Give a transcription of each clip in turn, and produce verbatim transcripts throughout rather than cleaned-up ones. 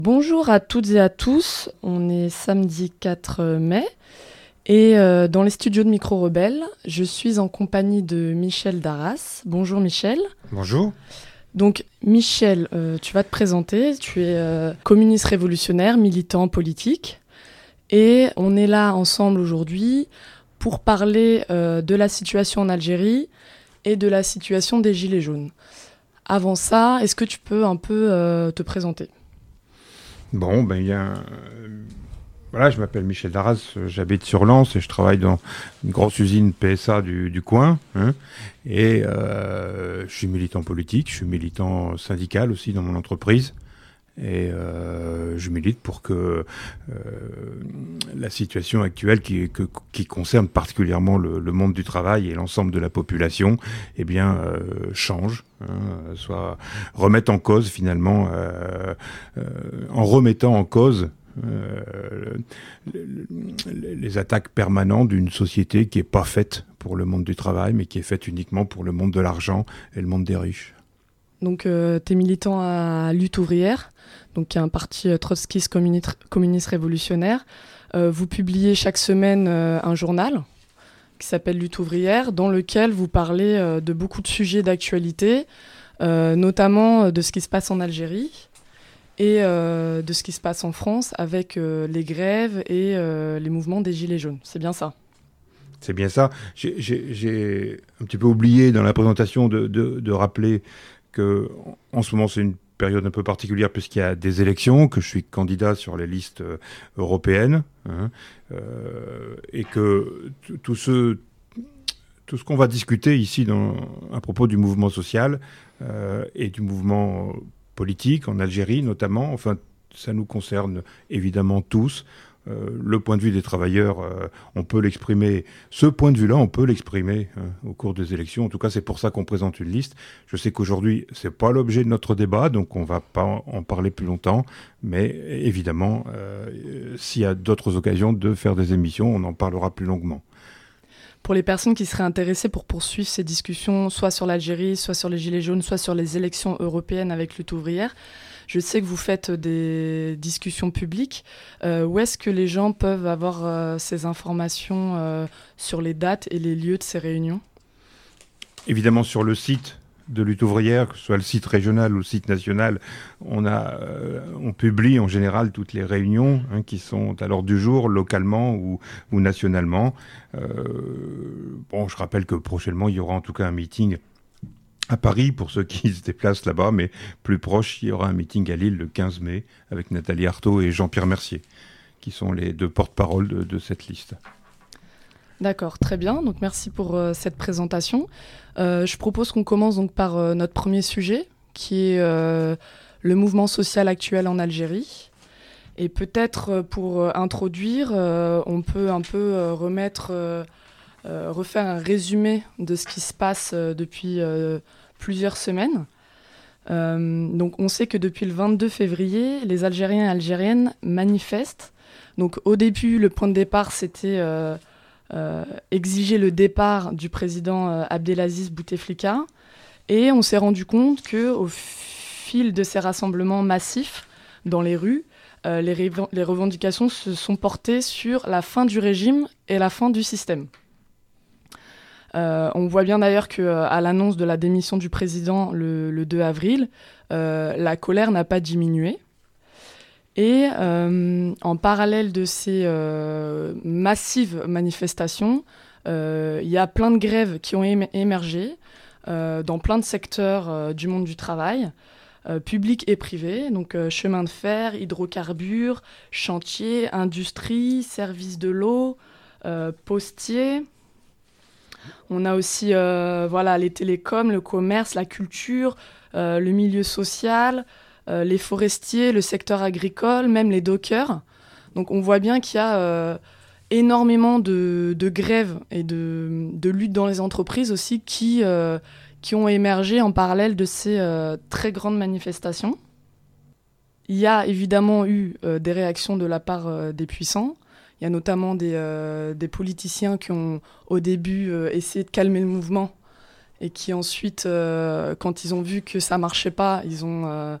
Bonjour à toutes et à tous, on est samedi quatre mai et euh, dans les studios de Micro Rebelle, je suis en compagnie de Michel Darras. Bonjour Michel. Bonjour. Donc Michel, euh, tu vas te présenter, tu es euh, communiste révolutionnaire, militant politique et on est là ensemble aujourd'hui pour parler euh, de la situation en Algérie et de la situation des Gilets jaunes. Avant ça, est-ce que tu peux un peu euh, te présenter ? Bon, ben il y a... un- Voilà, je m'appelle Michel Darras, j'habite sur Lens et je travaille dans une grosse usine P S A du, du coin. Hein, et euh, je suis militant politique, je suis militant syndical aussi dans mon entreprise. Et euh, je milite pour que euh, la situation actuelle qui, que- qui concerne particulièrement le, le monde du travail et l'ensemble de la population eh bien, euh, change, hein, soit remette en cause finalement, euh, euh, en remettant en cause euh, les, les attaques permanentes d'une société qui n'est pas faite pour le monde du travail, mais qui est faite uniquement pour le monde de l'argent et le monde des riches. Donc, euh, tu es militant à Lutte ouvrière, donc qui est un parti euh, trotskiste communiste, communiste révolutionnaire. Euh, vous publiez chaque semaine euh, un journal qui s'appelle Lutte ouvrière, dans lequel vous parlez euh, de beaucoup de sujets d'actualité, euh, notamment euh, de ce qui se passe en Algérie et euh, de ce qui se passe en France avec euh, les grèves et euh, les mouvements des Gilets jaunes. C'est bien ça ? C'est bien ça. J'ai, j'ai, j'ai un petit peu oublié dans la présentation de, de, de rappeler que en ce moment c'est une période un peu particulière puisqu'il y a des élections, que je suis candidat sur les listes euh, européennes, hein, euh, et que t- tout ce tout ce qu'on va discuter ici dans, à propos du mouvement social euh, et du mouvement politique en Algérie notamment, enfin ça nous concerne évidemment tous. Euh, le point de vue des travailleurs, euh, on peut l'exprimer. Ce point de vue-là, on peut l'exprimer hein, au cours des élections. En tout cas, c'est pour ça qu'on présente une liste. Je sais qu'aujourd'hui, c'est pas l'objet de notre débat, donc on va pas en parler plus longtemps. Mais évidemment, euh, s'il y a d'autres occasions de faire des émissions, on en parlera plus longuement. Pour les personnes qui seraient intéressées pour poursuivre ces discussions, soit sur l'Algérie, soit sur les Gilets jaunes, soit sur les élections européennes avec Lutte ouvrière, je sais que vous faites des discussions publiques. Euh, où est-ce que les gens peuvent avoir euh, ces informations euh, sur les dates et les lieux de ces réunions ? Évidemment, sur le site de Lutte ouvrière, que ce soit le site régional ou le site national, on, a, euh, on publie en général toutes les réunions hein, qui sont à l'ordre du jour, localement ou, ou nationalement. Euh, bon, je rappelle que prochainement, il y aura en tout cas un meeting à Paris pour ceux qui se déplacent là-bas, mais plus proche, il y aura un meeting à Lille le quinze mai avec Nathalie Arthaud et Jean-Pierre Mercier, qui sont les deux porte-parole de, de cette liste. D'accord, très bien. Donc merci pour euh, cette présentation. Euh, je propose qu'on commence donc par euh, notre premier sujet, qui est euh, le mouvement social actuel en Algérie. Et peut-être euh, pour euh, introduire, euh, on peut un peu euh, remettre, euh, euh, refaire un résumé de ce qui se passe euh, depuis euh, plusieurs semaines. Euh, donc on sait que depuis le vingt-deux février, les Algériens et Algériennes manifestent. Donc au début, le point de départ, c'était euh, euh, exiger le départ du président euh, Abdelaziz Bouteflika. Et on s'est rendu compte qu'au fil de ces rassemblements massifs dans les rues, euh, les, rév- les revendications se sont portées sur la fin du régime et la fin du système. Euh, on voit bien d'ailleurs qu'à l'annonce de la démission du président le, le deux avril, euh, la colère n'a pas diminué. Et euh, en parallèle de ces euh, massives manifestations, euh, il y a plein de grèves qui ont émer- émergé euh, dans plein de secteurs euh, du monde du travail, euh, publics et privés, donc euh, chemin de fer, hydrocarbures, chantiers, industrie, services de l'eau, euh, postiers. On a aussi euh, voilà, les télécoms, le commerce, la culture, euh, le milieu social, euh, les forestiers, le secteur agricole, même les dockers. Donc on voit bien qu'il y a euh, énormément de, de grèves et de, de luttes dans les entreprises aussi qui, euh, qui ont émergé en parallèle de ces euh, très grandes manifestations. Il y a évidemment eu euh, des réactions de la part euh, des puissants. Il y a notamment des, euh, des politiciens qui ont au début euh, essayé de calmer le mouvement et qui ensuite, euh, quand ils ont vu que ça ne marchait pas, ils ont euh,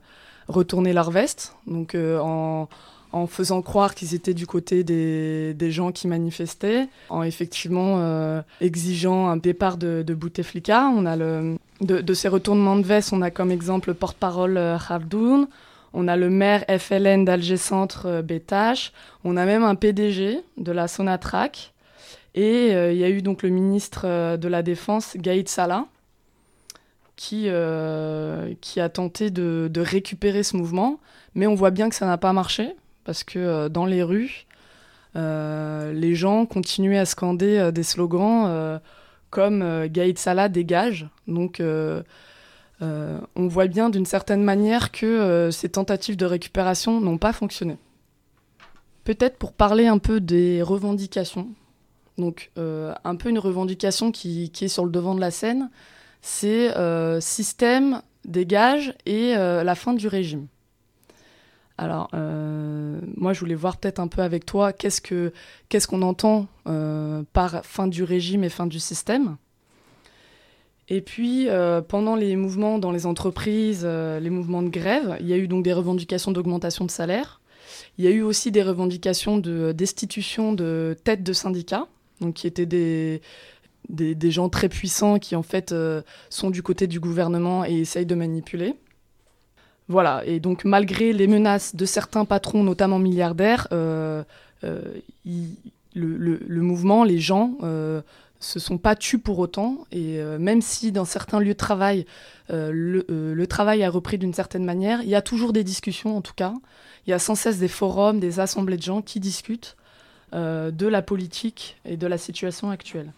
retourner leur veste, donc euh, en, en faisant croire qu'ils étaient du côté des, des gens qui manifestaient, en effectivement euh, exigeant un départ de, de Bouteflika. On a le, de, de ces retournements de veste, on a comme exemple le porte-parole euh, Khardoun, on a le maire F L N d'Alger Centre euh, Bétache, on a même un P D G de la Sonatrach, et il euh, y a eu donc le ministre euh, de la Défense, Gaïd Salah, qui, euh, qui a tenté de, de récupérer ce mouvement, mais on voit bien que ça n'a pas marché, parce que euh, dans les rues, euh, les gens continuaient à scander euh, des slogans euh, comme euh, Gaïd Salah dégage. Donc euh, euh, on voit bien d'une certaine manière que euh, ces tentatives de récupération n'ont pas fonctionné. Peut-être pour parler un peu des revendications, donc euh, un peu une revendication qui, qui est sur le devant de la scène, c'est euh, système, dégage et euh, la fin du régime. Alors, euh, moi, je voulais voir peut-être un peu avec toi qu'est-ce que, qu'est-ce qu'on entend euh, par fin du régime et fin du système. Et puis, euh, pendant les mouvements dans les entreprises, euh, les mouvements de grève, il y a eu donc des revendications d'augmentation de salaire. Il y a eu aussi des revendications de destitution de têtes de syndicats, donc qui étaient des... Des, des gens très puissants qui, en fait, euh, sont du côté du gouvernement et essayent de manipuler. Voilà, et donc, malgré les menaces de certains patrons, notamment milliardaires, euh, euh, il, le, le, le mouvement, les gens, euh, se sont pas tus pour autant. Et euh, même si, dans certains lieux de travail, euh, le, euh, le travail a repris d'une certaine manière, il y a toujours des discussions, en tout cas. Il y a sans cesse des forums, des assemblées de gens qui discutent euh, de la politique et de la situation actuelle.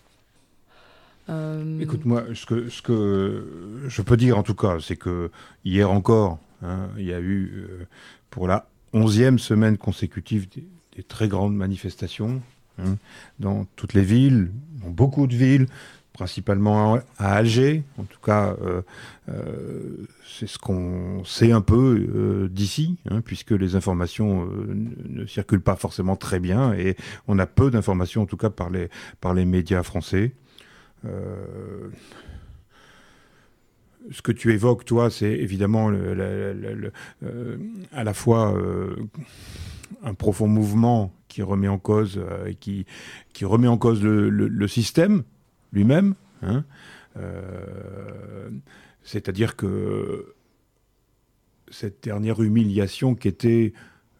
Euh... Écoute, moi, ce que, ce que je peux dire en tout cas, c'est que hier encore, hein, il y a eu, euh, pour la onzième semaine consécutive, des, des très grandes manifestations hein, dans toutes les villes, dans beaucoup de villes, principalement à, à Alger. En tout cas, euh, euh, c'est ce qu'on sait un peu euh, d'ici, hein, puisque les informations euh, ne, ne circulent pas forcément très bien, et on a peu d'informations, en tout cas par les, par les médias français. Euh, ce que tu évoques, toi, c'est évidemment le, le, le, le, euh, à la fois euh, un profond mouvement qui remet en cause, euh, qui, qui remet en cause le, le, le système lui-même. Hein, euh, c'est-à-dire que cette dernière humiliation qui était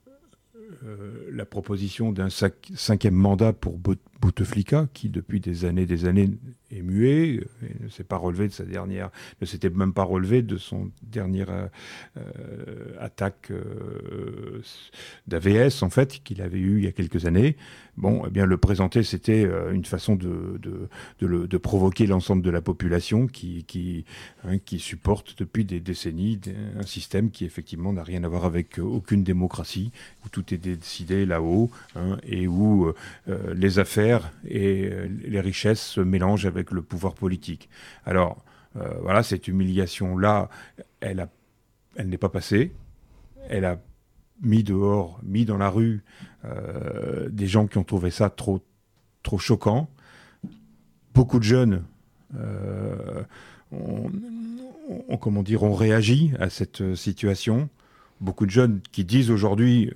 euh, la proposition d'un sac, cinquième mandat pour Bouteflika, qui depuis des années, des années est muet, et ne s'est pas relevé de sa dernière, ne s'était même pas relevé de son dernière euh, euh, attaque euh, d'A V S en fait qu'il avait eu il y a quelques années. Bon, eh bien le présenter, c'était euh, une façon de de, de, le, de provoquer l'ensemble de la population qui qui hein, qui supporte depuis des décennies un système qui effectivement n'a rien à voir avec aucune démocratie, où tout est décidé là-haut hein, et où euh, les affaires et euh, les richesses se mélangent avec le pouvoir politique. Alors, euh, voilà, cette humiliation-là, elle, a, elle n'est pas passée. Elle a mis dehors, mis dans la rue euh, des gens qui ont trouvé ça trop, trop choquant. Beaucoup de jeunes euh, ont, ont, comment dire, ont réagi à cette situation. Beaucoup de jeunes qui disent aujourd'hui,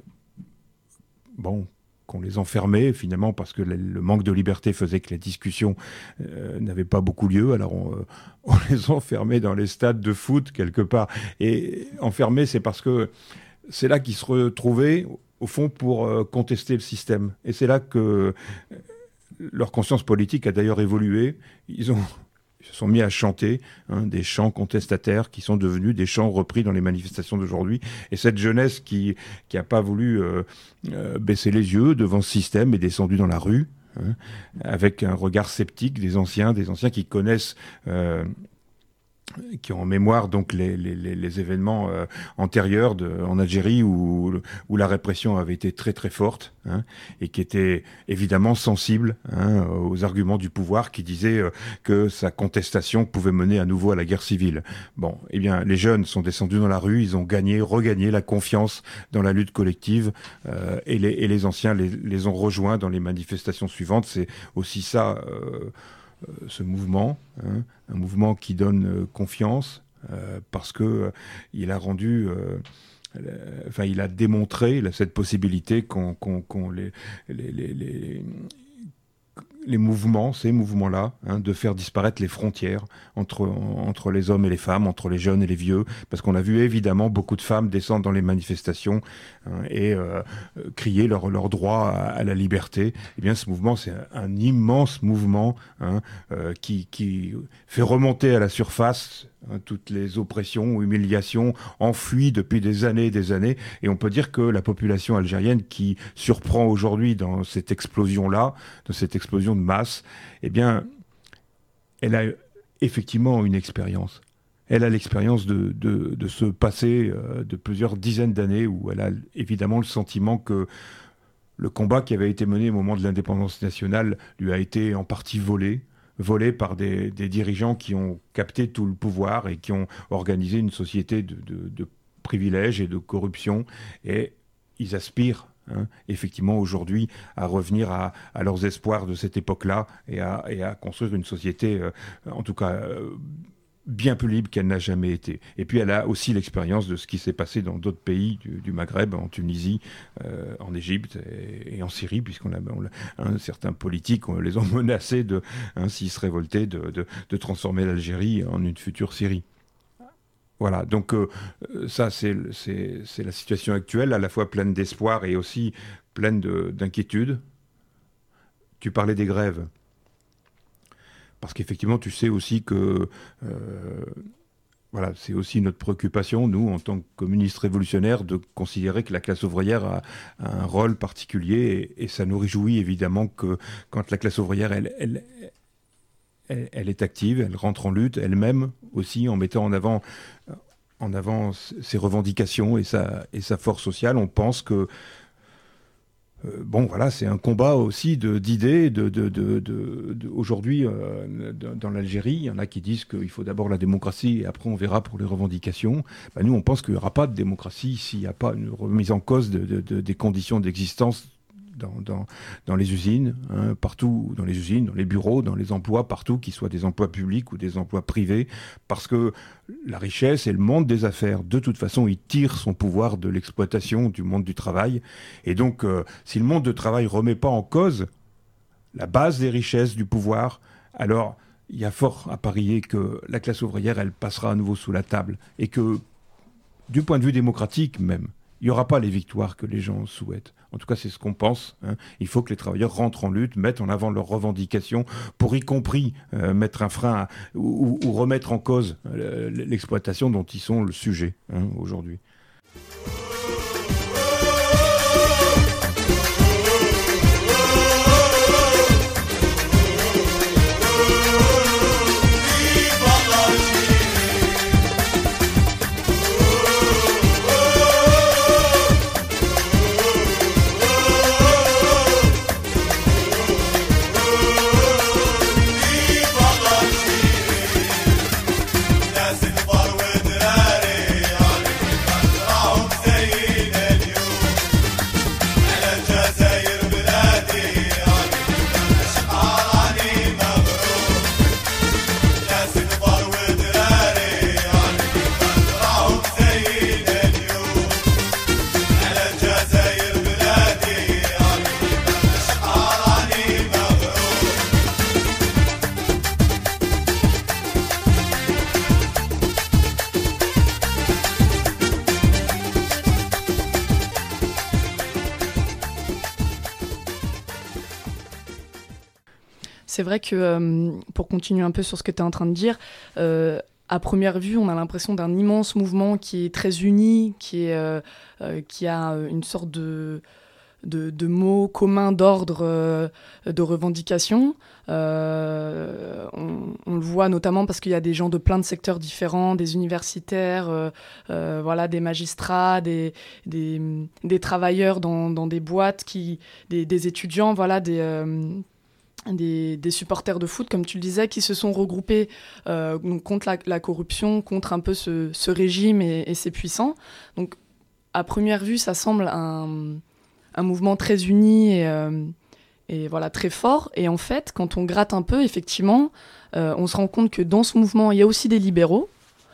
bon, qu'on les enfermait finalement parce que le, le manque de liberté faisait que les discussions euh, n'avaient pas beaucoup lieu. Alors on, euh, on les enfermait dans les stades de foot quelque part. Et enfermés, c'est parce que c'est là qu'ils se retrouvaient au fond pour euh, contester le système. Et c'est là que euh, leur conscience politique a d'ailleurs évolué. Ils ont Ils se sont mis à chanter hein, des chants contestataires qui sont devenus des chants repris dans les manifestations d'aujourd'hui. Et cette jeunesse qui qui a pas voulu euh, euh, baisser les yeux devant ce système est descendue dans la rue hein, avec un regard sceptique des anciens, des anciens qui connaissent euh, qui ont en mémoire donc les, les, les événements euh, antérieurs de, en Algérie où, où la répression avait été très très forte hein, et qui étaient évidemment sensibles hein, aux arguments du pouvoir qui disaient euh, que sa contestation pouvait mener à nouveau à la guerre civile. Bon, eh bien les jeunes sont descendus dans la rue, ils ont gagné, regagné la confiance dans la lutte collective euh, et, les, et les anciens les, les ont rejoints dans les manifestations suivantes. C'est aussi ça... Euh, ce mouvement, hein, un mouvement qui donne euh, confiance, euh, parce que euh, il a rendu... Euh, Enfin, il a démontré cette possibilité qu'on, qu'on, qu'on les, les, les, les, les mouvements, ces mouvements-là, hein, de faire disparaître les frontières entre, entre les hommes et les femmes, entre les jeunes et les vieux, parce qu'on a vu évidemment beaucoup de femmes descendre dans les manifestations hein, et euh, crier leur, leur droit à, à la liberté. Eh bien, ce mouvement, c'est un, un immense mouvement hein, euh, qui, qui fait remonter à la surface hein, toutes les oppressions ou humiliations enfouies depuis des années et des années. Et on peut dire que la population algérienne qui surprend aujourd'hui dans cette explosion-là, dans cette explosion de masse, eh bien, elle a effectivement une expérience. Elle a l'expérience de, de, de ce passé euh, de plusieurs dizaines d'années où elle a évidemment le sentiment que le combat qui avait été mené au moment de l'indépendance nationale lui a été en partie volé, volé par des, des dirigeants qui ont capté tout le pouvoir et qui ont organisé une société de, de, de privilèges et de corruption. Et ils aspirent Hein, effectivement aujourd'hui à revenir à, à leurs espoirs de cette époque-là et à, et à construire une société euh, en tout cas euh, bien plus libre qu'elle n'a jamais été. Et puis elle a aussi l'expérience de ce qui s'est passé dans d'autres pays du, du Maghreb, en Tunisie, euh, en Égypte et, et en Syrie, puisqu'on a, on a hein, certains politiques on les ont menacés de, hein, s'ils se révoltaient, de, de, de transformer l'Algérie en une future Syrie. Voilà, donc euh, ça c'est, c'est, c'est la situation actuelle, à la fois pleine d'espoir et aussi pleine de, d'inquiétude. Tu parlais des grèves, parce qu'effectivement tu sais aussi que euh, voilà, c'est aussi notre préoccupation, nous, en tant que communistes révolutionnaires, de considérer que la classe ouvrière a, a un rôle particulier, et, et ça nous réjouit évidemment que quand la classe ouvrière, elle... elle elle est active, elle rentre en lutte elle-même aussi en mettant en avant, en avant ses revendications et sa, et sa force sociale. On pense que euh, bon, voilà, c'est un combat aussi de, d'idées. De, de, de, de, de, aujourd'hui, euh, de, dans l'Algérie, il y en a qui disent qu'il faut d'abord la démocratie et après on verra pour les revendications. Ben, nous, on pense qu'il n'y aura pas de démocratie s'il n'y a pas une remise en cause de, de, de, des conditions d'existence Dans, dans, dans les usines, hein, partout, dans les usines, dans les bureaux, dans les emplois, partout, qu'ils soient des emplois publics ou des emplois privés, parce que la richesse et le monde des affaires, de toute façon, il tire son pouvoir de l'exploitation du monde du travail. Et donc, euh, si le monde du travail ne remet pas en cause la base des richesses, du pouvoir, alors il y a fort à parier que la classe ouvrière, elle passera à nouveau sous la table. Et que, du point de vue démocratique même, il n'y aura pas les victoires que les gens souhaitent. En tout cas, c'est ce qu'on pense. Hein. Il faut que les travailleurs rentrent en lutte, mettent en avant leurs revendications, pour y compris euh, mettre un frein à, ou, ou remettre en cause euh, l'exploitation dont ils sont le sujet hein, aujourd'hui. C'est vrai que, euh, pour continuer un peu sur ce que tu es en train de dire, euh, à première vue, on a l'impression d'un immense mouvement qui est très uni, qui, est, euh, euh, qui a une sorte de, de, de mots communs d'ordre, euh, de revendication. Euh, on, on le voit notamment parce qu'il y a des gens de plein de secteurs différents, des universitaires, euh, euh, voilà, des magistrats, des, des, des travailleurs dans, dans des boîtes, qui, des, des étudiants, voilà, des... Euh, Des, des supporters de foot, comme tu le disais, qui se sont regroupés euh, contre la, la corruption, contre un peu ce, ce régime et, et ses puissants. Donc, à première vue, ça semble un, un mouvement très uni et, euh, et voilà, très fort. Et en fait, quand on gratte un peu, effectivement, euh, on se rend compte que dans ce mouvement, il y a aussi des libéraux.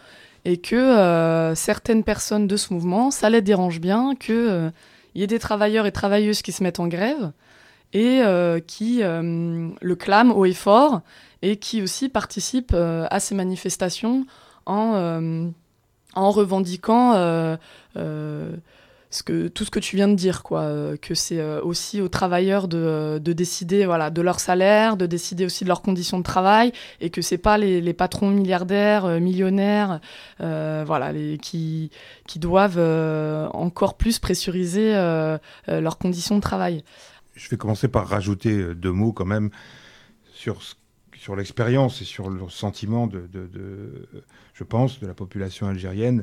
et que euh, certaines personnes de ce mouvement, ça les dérange bien qu'il euh, y ait des travailleurs et travailleuses qui se mettent en grève et euh, qui euh, le clament haut et fort et qui aussi participent euh, à ces manifestations en, euh, en revendiquant euh, euh, ce que, tout ce que tu viens de dire, quoi, euh, que c'est euh, aussi aux travailleurs de, de décider voilà, de leur salaire, de décider aussi de leurs conditions de travail, et que c'est pas les, les patrons milliardaires, euh, millionnaires, euh, voilà, les, qui, qui doivent euh, encore plus pressuriser euh, euh, leurs conditions de travail. Je vais commencer par rajouter deux mots quand même sur, sur l'expérience et sur le sentiment de, de, de, je pense, de la population algérienne,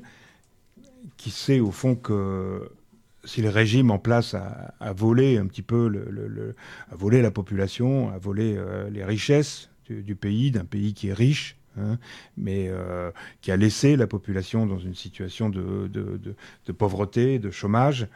qui sait au fond que si le régime en place a, a volé un petit peu, le, le, le, a volé la population, a volé euh, les richesses du, du pays, d'un pays qui est riche, hein, mais euh, qui a laissé la population dans une situation de, de, de, de pauvreté, de chômage.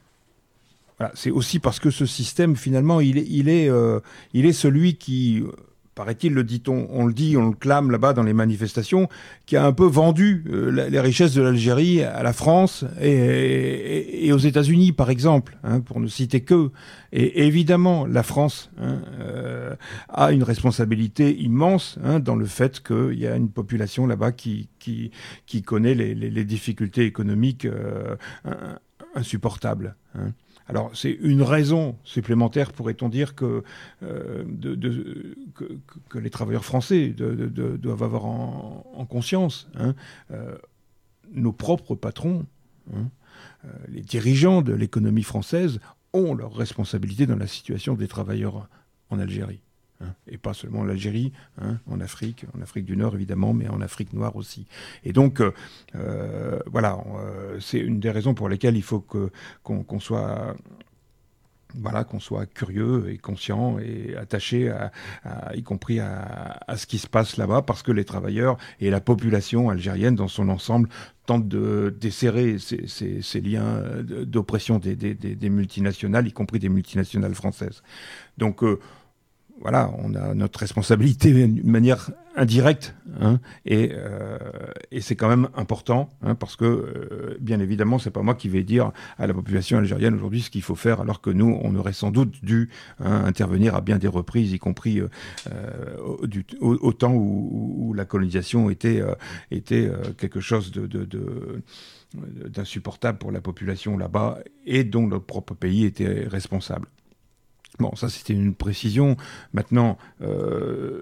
Voilà, c'est aussi parce que ce système, finalement, il est, il est, euh, il est celui qui... paraît-il, le dit-on, on le dit, on le clame là-bas dans les manifestations, qui a un peu vendu euh, la, les richesses de l'Algérie à la France et, et, et aux États-Unis, par exemple, hein, pour ne citer que. Et, et évidemment, la France hein, euh, a une responsabilité immense hein, dans le fait qu'il y a une population là-bas qui, qui, qui connaît les, les, les difficultés économiques euh, insupportables. Hein. Alors, c'est une raison supplémentaire, pourrait-on dire, que, euh, de, de, que, que les travailleurs français de, de, de, doivent avoir en, en conscience. Hein. Euh, nos propres patrons, hein, euh, les dirigeants de l'économie française, ont leur responsabilité dans la situation des travailleurs en Algérie. Hein, et pas seulement en Algérie, hein, en Afrique, en Afrique du Nord évidemment, mais en Afrique noire aussi. Et donc, euh, voilà, euh, c'est une des raisons pour lesquelles il faut que, qu'on, qu'on soit... Voilà, qu'on soit curieux et conscient et attaché, à, à, y compris à, à ce qui se passe là-bas, parce que les travailleurs et la population algérienne dans son ensemble tentent de desserrer ces, ces, ces liens d'oppression des, des, des multinationales, y compris des multinationales françaises. Donc, euh, voilà, on a notre responsabilité d'une manière indirecte, hein, et, euh, et c'est quand même important, hein, parce que, euh, bien évidemment, c'est pas moi qui vais dire à la population algérienne aujourd'hui ce qu'il faut faire, alors que nous, on aurait sans doute dû hein, intervenir à bien des reprises, y compris euh, au, du, au, au temps où, où la colonisation était, euh, était euh, quelque chose de... de, de d'insupportable pour la population là-bas, et dont notre propre pays était responsable. Bon, ça, c'était une précision. Maintenant, euh,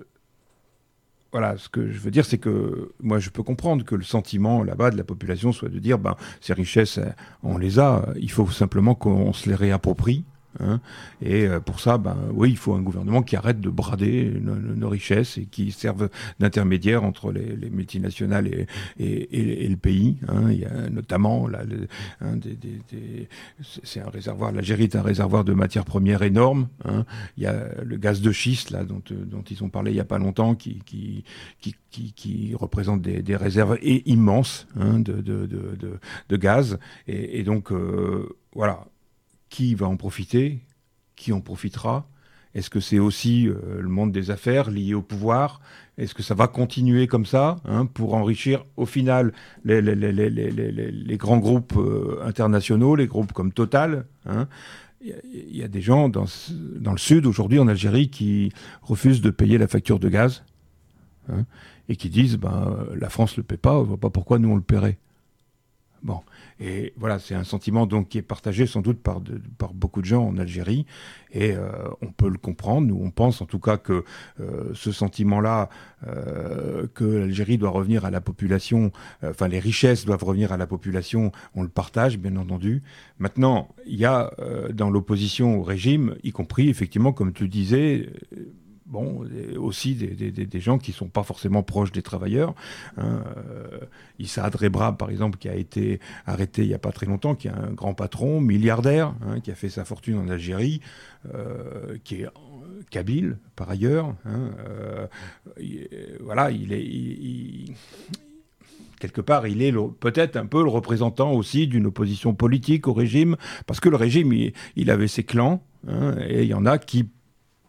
voilà, ce que je veux dire, c'est que moi, je peux comprendre que le sentiment là-bas de la population soit de dire, ben, ces richesses, on les a, il faut simplement qu'on se les réapproprie. Hein, et pour ça, ben, oui, il faut un gouvernement qui arrête de brader nos, nos richesses et qui serve d'intermédiaire entre les, les multinationales et, et, et, et le pays. Hein. Il y a notamment, là, le, hein, des, des, des, c'est un réservoir. L'Algérie est un réservoir de matières premières énorme. Hein. Il y a le gaz de schiste, là, dont, dont ils ont parlé il y a pas longtemps, qui, qui, qui, qui, qui représente des, des réserves et immenses hein, de, de, de, de, de gaz. Et, et donc, euh, voilà. Qui va en profiter? Qui en profitera? Est-ce que c'est aussi euh, le monde des affaires lié au pouvoir? Est-ce que ça va continuer comme ça hein, pour enrichir au final les, les, les, les, les, les, les grands groupes euh, internationaux, les groupes comme Total hein? Il y, y a des gens dans, dans le sud aujourd'hui en Algérie qui refusent de payer la facture de gaz hein, et qui disent ben, la France ne le paie pas, on ne voit pas pourquoi nous on le paierait. Bon, et voilà, c'est un sentiment donc qui est partagé sans doute par, de, par beaucoup de gens en Algérie, et euh, on peut le comprendre. Nous, on pense en tout cas que euh, ce sentiment-là, euh, que l'Algérie doit revenir à la population, euh, enfin les richesses doivent revenir à la population, on le partage bien entendu. Maintenant, il y a euh, dans l'opposition au régime, y compris effectivement, comme tu le disais, euh, bon, aussi des, des, des gens qui ne sont pas forcément proches des travailleurs. Hein. Euh, Issa Adrebra, par exemple, qui a été arrêté il n'y a pas très longtemps, qui est un grand patron, milliardaire, hein, qui a fait sa fortune en Algérie, euh, qui est kabyle, par ailleurs. Hein. Euh, il, voilà, il est... Il, il, quelque part, il est le, peut-être un peu le représentant aussi d'une opposition politique au régime, parce que le régime, il, il avait ses clans, hein, et il y en a qui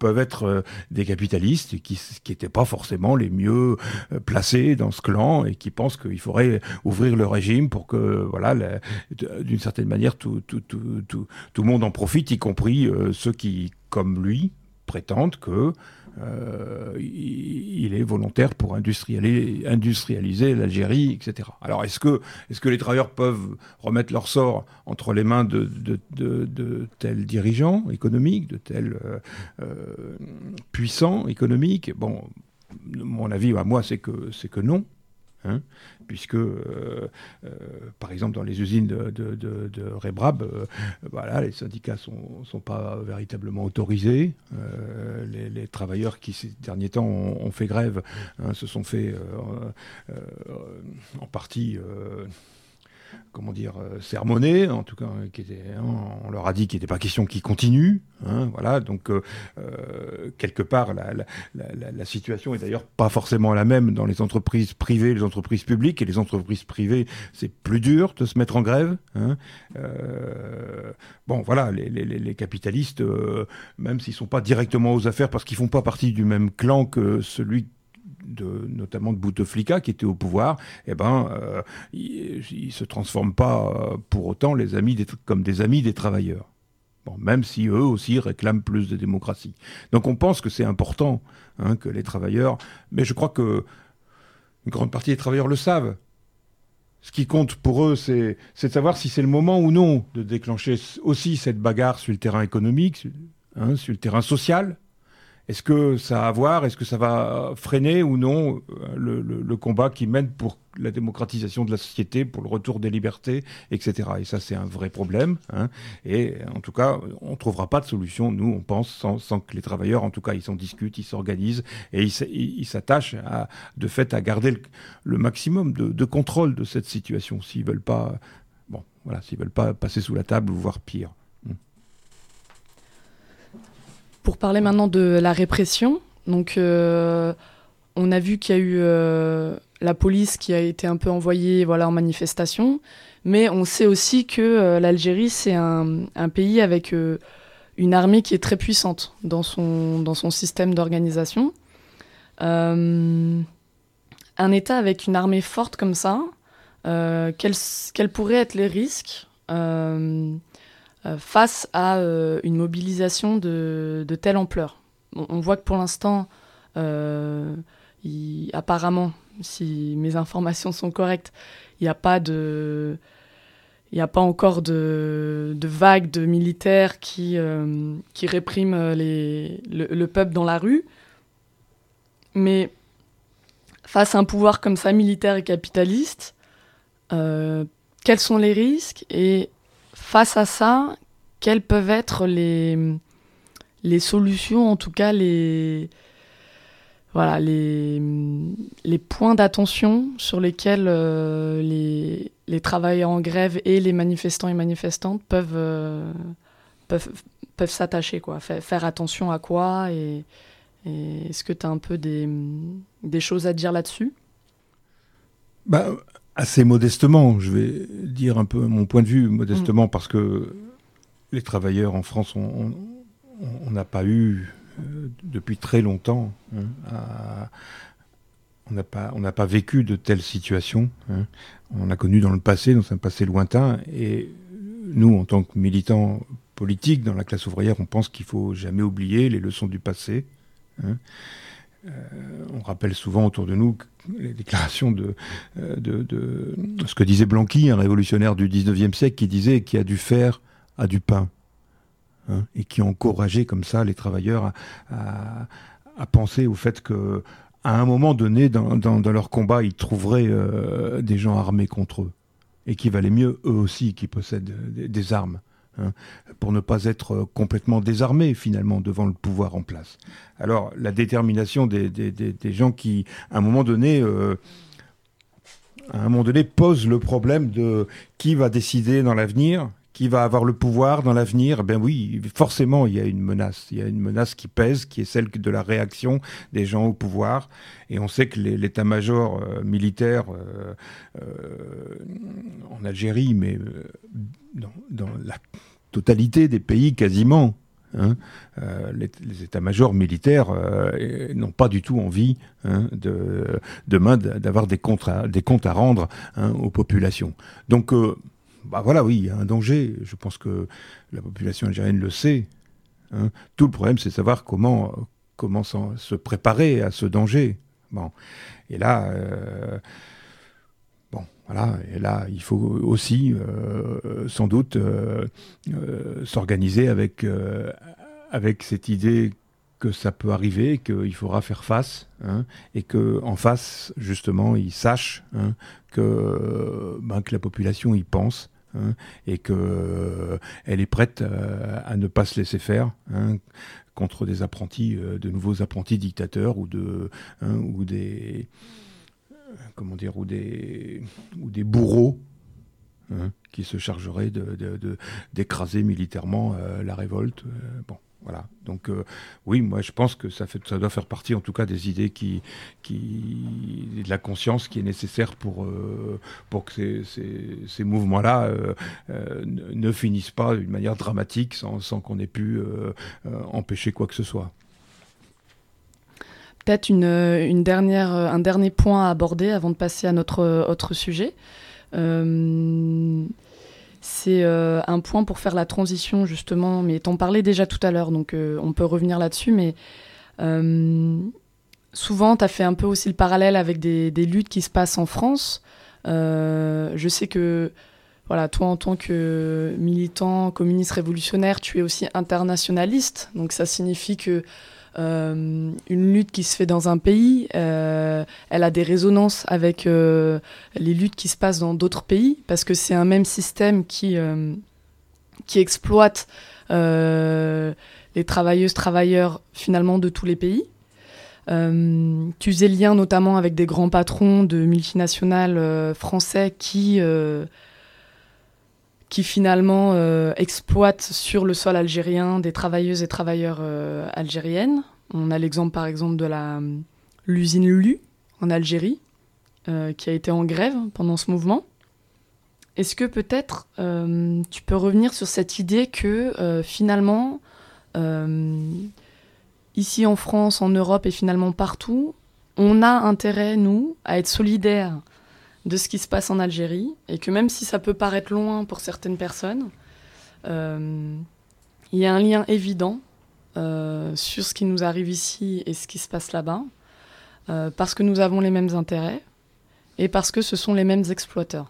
peuvent être euh, des capitalistes qui n'étaient pas forcément les mieux euh, placés dans ce clan et qui pensent qu'il faudrait ouvrir le régime pour que, voilà, la, d'une certaine manière, tout, tout, tout, tout, tout le monde en profite, y compris euh, ceux qui, comme lui, prétendent que Euh, il est volontaire pour industrialiser, industrialiser l'Algérie, et cetera. Alors, est-ce que, est-ce que les travailleurs peuvent remettre leur sort entre les mains de, de, de, de tels dirigeants économiques, de tels euh, euh, puissants économiques? Bon, mon avis, à moi, c'est que, c'est que non. Hein, puisque, euh, euh, par exemple, dans les usines de, de, de, de Rebrab, euh, voilà, les syndicats ne sont, sont pas véritablement autorisés. Euh, les, les travailleurs qui, ces derniers temps, ont, ont fait grève, hein, se sont fait euh, euh, en partie... Euh, comment dire, euh, sermonné, en tout cas, qui était, hein, on leur a dit qu'il n'était pas question qu'ils continuent, hein, voilà, donc euh, euh, quelque part, la, la, la, la situation est d'ailleurs pas forcément la même dans les entreprises privées, les entreprises publiques, et les entreprises privées, c'est plus dur de se mettre en grève, hein, euh, bon, voilà, les, les, les capitalistes, euh, même s'ils sont pas directement aux affaires, parce qu'ils font pas partie du même clan que celui De, notamment de Bouteflika qui était au pouvoir, eh ben, euh, ils ne se transforment pas euh, pour autant les amis des, comme des amis des travailleurs. Bon, même si eux aussi réclament plus de démocratie. Donc on pense que c'est important, hein, que les travailleurs... Mais je crois que une grande partie des travailleurs le savent. Ce qui compte pour eux, c'est, c'est de savoir si c'est le moment ou non de déclencher aussi cette bagarre sur le terrain économique, hein, sur le terrain social. Est-ce que ça a à voir? Est-ce que ça va freiner ou non le, le, le combat qui mène pour la démocratisation de la société, pour le retour des libertés, et cetera. Et ça, c'est un vrai problème. Hein. Et en tout cas, on ne trouvera pas de solution, nous, on pense, sans, sans que les travailleurs, en tout cas, ils s'en discutent, ils s'organisent et ils, ils, ils s'attachent, à, de fait, à garder le, le maximum de, de contrôle de cette situation, s'ils veulent pas, bon, voilà, s'ils veulent pas passer sous la table ou voire pire. Pour parler maintenant de la répression, donc euh, on a vu qu'il y a eu euh, la police qui a été un peu envoyée, voilà, en manifestation, mais on sait aussi que euh, l'Algérie, c'est un, un pays avec euh, une armée qui est très puissante dans son, dans son système d'organisation. Euh, un État avec une armée forte comme ça, euh, quels, quels pourraient être les risques euh, face à euh, une mobilisation de, de telle ampleur? On, on voit que pour l'instant, euh, il, apparemment, si mes informations sont correctes, il n'y a pas de, il n'y a pas encore de, de vague de militaires qui, euh, qui répriment les, le, le peuple dans la rue. Mais face à un pouvoir comme ça, militaire et capitaliste, euh, quels sont les risques? Et face à ça, quelles peuvent être les, les solutions, en tout cas les, voilà, les, les points d'attention sur lesquels euh, les, les travailleurs en grève et les manifestants et manifestantes peuvent, euh, peuvent, peuvent s'attacher, quoi, faire, faire attention à quoi et, et est-ce que tu as un peu des, des choses à dire là-dessus? Bah, assez modestement, je vais dire un peu mon point de vue modestement, mmh. parce que les travailleurs en France, on n'a pas eu euh, depuis très longtemps, hein, à, on n'a pas, on n'a pas vécu de telles situations. Hein. On a connu dans le passé, dans un passé lointain, et nous, en tant que militants politiques dans la classe ouvrière, on pense qu'il faut jamais oublier les leçons du passé. Hein. Euh, on rappelle souvent autour de nous les déclarations de, de, de, de ce que disait Blanqui, un révolutionnaire du dix-neuvième siècle, qui disait qu'il y a du fer à du pain, hein, et qui encourageait comme ça les travailleurs à, à, à penser au fait que à un moment donné dans, dans, dans leur combat, ils trouveraient euh, des gens armés contre eux, et qu'il valait mieux eux aussi qui possèdent des, des armes, hein, pour ne pas être complètement désarmés finalement devant le pouvoir en place. Alors la détermination des, des, des, des gens qui, à un moment donné, euh, à un moment donné, posent le problème de qui va décider dans l'avenir, qui va avoir le pouvoir dans l'avenir. Ben oui, forcément, il y a une menace. Il y a une menace qui pèse, qui est celle de la réaction des gens au pouvoir. Et on sait que les, l'état-major euh, militaire euh, euh, en Algérie, mais euh, dans, dans la totalité des pays quasiment, hein, euh, les, les états-majors militaires euh, n'ont pas du tout envie hein, de, demain d'avoir des comptes à, des comptes à rendre hein, aux populations. Donc, euh, bah voilà, oui, il y a un danger. Je pense que la population algérienne le sait. Hein. Tout le problème, c'est de savoir comment, comment se préparer à ce danger. Bon. Et là... Euh, Bon, voilà, et là, il faut aussi, euh, sans doute, euh, euh, s'organiser avec, euh, avec cette idée que ça peut arriver, qu'il faudra faire face, hein, et qu'en face, justement, ils sachent hein, que, ben, que la population y pense, hein, et qu'elle euh, est prête euh, à ne pas se laisser faire, hein, contre des apprentis, euh, de nouveaux apprentis dictateurs ou, de, hein, ou des... comment dire, ou des, ou des bourreaux hein, qui se chargeraient de, de, de, d'écraser militairement euh, la révolte. Euh, bon, voilà. Donc, euh, oui, moi, je pense que ça, fait, ça doit faire partie, en tout cas, des idées qui, qui, de la conscience qui est nécessaire pour, euh, pour que ces, ces, ces mouvements-là euh, euh, ne, ne finissent pas d'une manière dramatique sans, sans qu'on ait pu euh, euh, empêcher quoi que ce soit. Peut-être une, une dernière, un dernier point à aborder avant de passer à notre autre sujet. Euh, c'est euh, un point pour faire la transition, justement, mais t'en parlais déjà tout à l'heure, donc euh, on peut revenir là-dessus, mais euh, souvent, tu as fait un peu aussi le parallèle avec des, des luttes qui se passent en France. Euh, je sais que, voilà, toi, en tant que militant communiste révolutionnaire, tu es aussi internationaliste, donc ça signifie que Euh, une lutte qui se fait dans un pays, euh, elle a des résonances avec euh, les luttes qui se passent dans d'autres pays, parce que c'est un même système qui, euh, qui exploite euh, les travailleuses, travailleurs finalement de tous les pays. Euh, tu faisais lien notamment avec des grands patrons de multinationales euh, français qui... Euh, qui finalement euh, exploitent sur le sol algérien des travailleuses et travailleurs euh, algériennes. On a l'exemple par exemple de la, l'usine Lu en Algérie, euh, qui a été en grève pendant ce mouvement. Est-ce que peut-être euh, tu peux revenir sur cette idée que euh, finalement, euh, ici en France, en Europe et finalement partout, on a intérêt, nous, à être solidaires de ce qui se passe en Algérie, et que même si ça peut paraître loin pour certaines personnes, euh, il y a un lien évident euh, sur ce qui nous arrive ici et ce qui se passe là-bas, euh, parce que nous avons les mêmes intérêts et parce que ce sont les mêmes exploiteurs.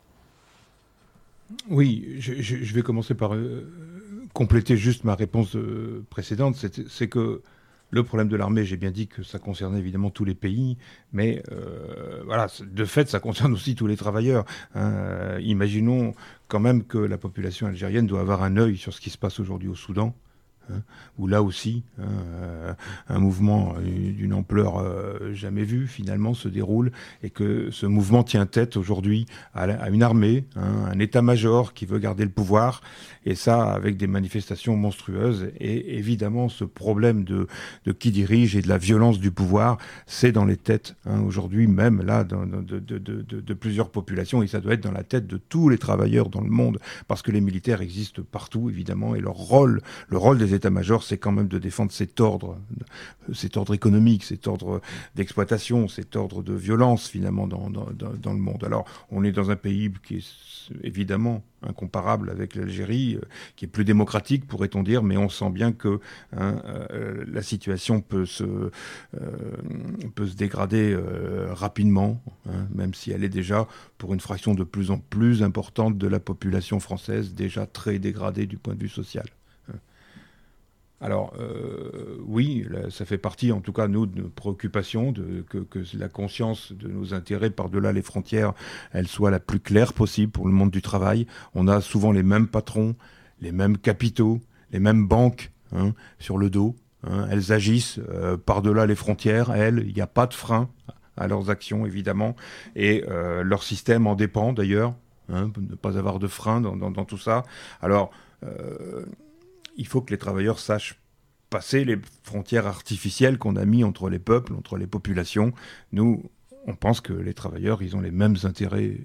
Oui, je, je, je vais commencer par euh, compléter juste ma réponse euh, précédente, c'est, c'est que le problème de l'armée, j'ai bien dit que ça concernait évidemment tous les pays, mais euh, voilà, de fait, ça concerne aussi tous les travailleurs. Hein. Euh, imaginons quand même que la population algérienne doit avoir un œil sur ce qui se passe aujourd'hui au Soudan, hein, où là aussi, hein, euh, un mouvement d'une ampleur euh, jamais vue, finalement, se déroule, et que ce mouvement tient tête aujourd'hui à, la, à une armée, hein, un état-major qui veut garder le pouvoir, et ça avec des manifestations monstrueuses. Et évidemment, ce problème de, de qui dirige et de la violence du pouvoir, c'est dans les têtes, hein, aujourd'hui même, là, de, de, de, de, de, de plusieurs populations, et ça doit être dans la tête de tous les travailleurs dans le monde, parce que les militaires existent partout, évidemment, et leur rôle, le rôle des états-majors, c'est quand même de défendre cet ordre, cet ordre économique, cet ordre d'exploitation, cet ordre de violence, finalement, dans, dans, dans le monde. Alors, on est dans un pays qui est évidemment incomparable avec l'Algérie, euh, qui est plus démocratique, pourrait-on dire, mais on sent bien que hein, euh, la situation peut se, euh, peut se dégrader euh, rapidement, hein, même si elle est déjà, pour une fraction de plus en plus importante de la population française, déjà très dégradée du point de vue social. Alors, euh, oui, là, ça fait partie, en tout cas, nous, de nos préoccupations, de, que, que la conscience de nos intérêts par-delà les frontières, elle soit la plus claire possible pour le monde du travail. On a souvent les mêmes patrons, les mêmes capitaux, les mêmes banques hein, sur le dos. Hein. Elles agissent euh, par-delà les frontières. Elles, il n'y a pas de frein à leurs actions, évidemment. Et euh, leur système en dépend, d'ailleurs, hein, pour ne pas avoir de frein dans, dans, dans tout ça. Alors... Euh, il faut que les travailleurs sachent passer les frontières artificielles qu'on a mis entre les peuples, entre les populations. Nous, on pense que les travailleurs, ils ont les mêmes intérêts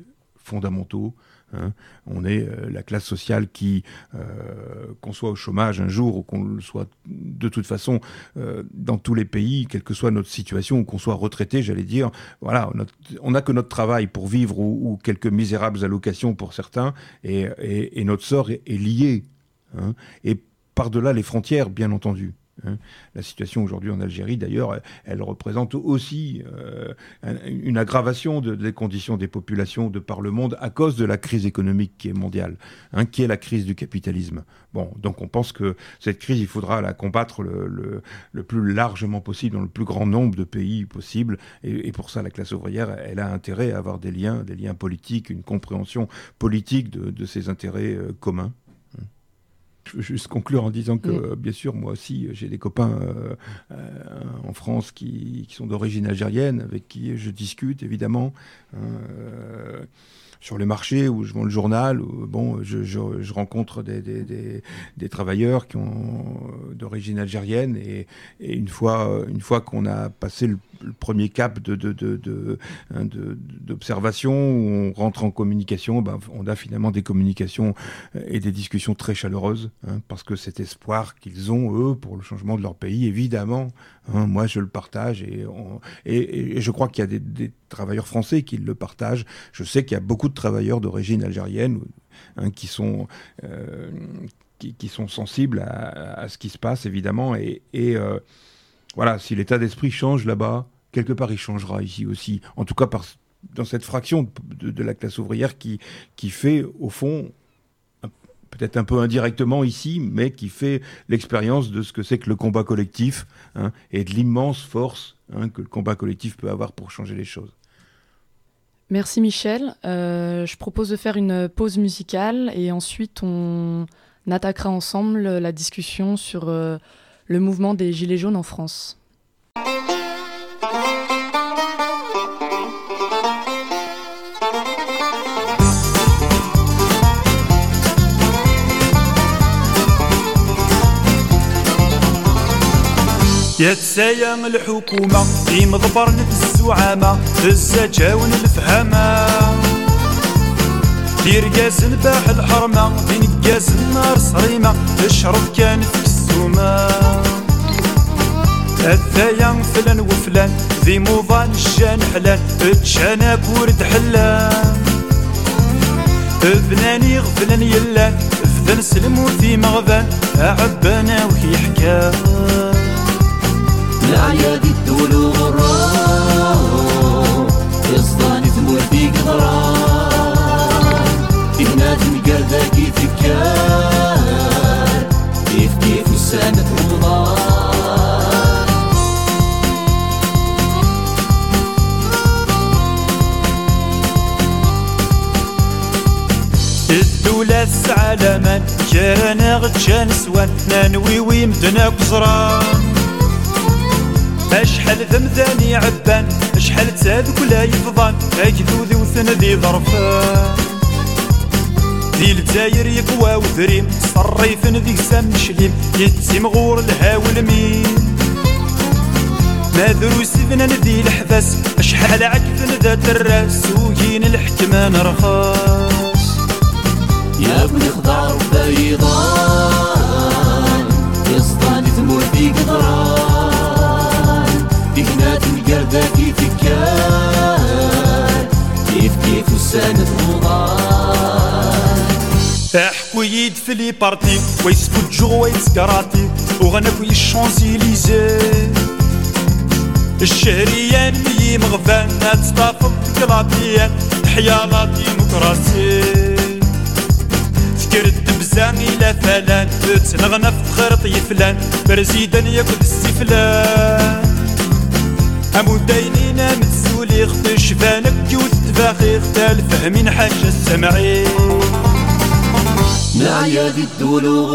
fondamentaux. Hein. On est euh, la classe sociale qui, euh, qu'on soit au chômage un jour ou qu'on le soit de toute façon euh, dans tous les pays, quelle que soit notre situation, ou qu'on soit retraité, j'allais dire, voilà, on n'a que notre travail pour vivre ou, ou quelques misérables allocations pour certains, et, et, et notre sort est, est lié. Hein. Et par-delà les frontières, bien entendu. Hein. La situation aujourd'hui en Algérie, d'ailleurs, elle, elle représente aussi euh, une aggravation de, des conditions des populations de par le monde à cause de la crise économique qui est mondiale, hein, qui est la crise du capitalisme. Bon, donc on pense que cette crise, il faudra la combattre le, le, le plus largement possible, dans le plus grand nombre de pays possible, et, et pour ça, la classe ouvrière, elle a intérêt à avoir des liens, des liens politiques, une compréhension politique de, de ses intérêts euh, communs. Je veux juste conclure en disant que, mmh. bien sûr, moi aussi, j'ai des copains euh, euh, en France qui, qui sont d'origine algérienne, avec qui je discute, évidemment, hein, euh, sur les marchés où je vends le journal. Où, bon, je, je, je rencontre des, des, des, des travailleurs qui ont d'origine algérienne, et, et une fois, une fois qu'on a passé le le premier cap de, de, de, de, hein, de, d'observation, où on rentre en communication, ben, on a finalement des communications et des discussions très chaleureuses, hein, parce que cet espoir qu'ils ont, eux, pour le changement de leur pays, évidemment, hein, moi je le partage, et, on, et, et je crois qu'il y a des, des travailleurs français qui le partagent. Je sais qu'il y a beaucoup de travailleurs d'origine algérienne, hein, qui sont... Euh, qui, qui sont sensibles à, à ce qui se passe, évidemment, et... et euh, voilà, si l'état d'esprit change là-bas, quelque part il changera ici aussi. En tout cas, par, dans cette fraction de, de la classe ouvrière qui, qui fait, au fond, un, peut-être un peu indirectement ici, mais qui fait l'expérience de ce que c'est que le combat collectif, hein, et de l'immense force, hein, que le combat collectif peut avoir pour changer les choses. Merci Michel. Euh, je propose de faire une pause musicale et ensuite on attaquera ensemble la discussion sur... Euh, le mouvement des Gilets jaunes en France. يتسايا الحكومة في مضبر الزعامة الزجاون الفهامة دير قاس نباح الحرمة بين قاس النار صريمة تشرب كان في السومة الثايا فلان وفلان ذي موضان الشان حلال تشانا بورد حلان ابناني غفلان يلان فذن سلمو في مغذان عبانا وهي حكا العيادي الدولو غرام يصداني ثمور في قدران هنا تنقردة كيف كان كيف كيف السنة رمضان الدولة السعالمان جانا غتشان سوان نانوي ويمدنا قزران أشحال ذمذاني عبان أشحال تساد كلا يفضان أكذو ذي وثن ذي ظرفان ذي الجزاير يقوى وذريم صريفن ذي سام شليم يتسم غور الهاول مين ما دروس ذنا ذي الحباس أشحال عكفن ذات الراس وجين الحكمان رخاص يا ابني خضار بيضان يصطاني ثمور في قدران هنا تنقردة كيف كان كيف كيف السنة رمضان احكو يد في لي بارتي ويسفو الجو ويتسكراتي وغناكو الشانزيليزي الشهريان مي مغفان تستافق كلاطيان تحيا لا ديمقراسي فكرت بزان إلى فلان تنغنى في خرط يفلان برزيدان ياكل السفلان أمو داينينا متسولي خطش فانك جوث تفاخي اختال فهمين حاجة السمعين العيادي الدولو